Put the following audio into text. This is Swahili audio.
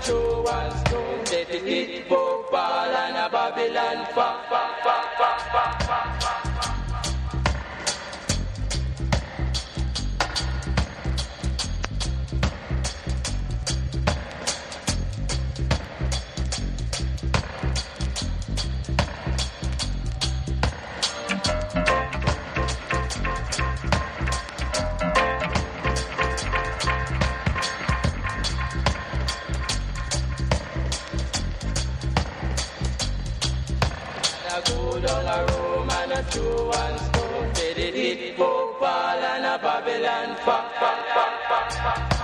throw one stone. Set it hit Bhopal and a Babylon fa. Go down a Rome and a throw one stone. Set it hit Bhopal and a Babylon fa.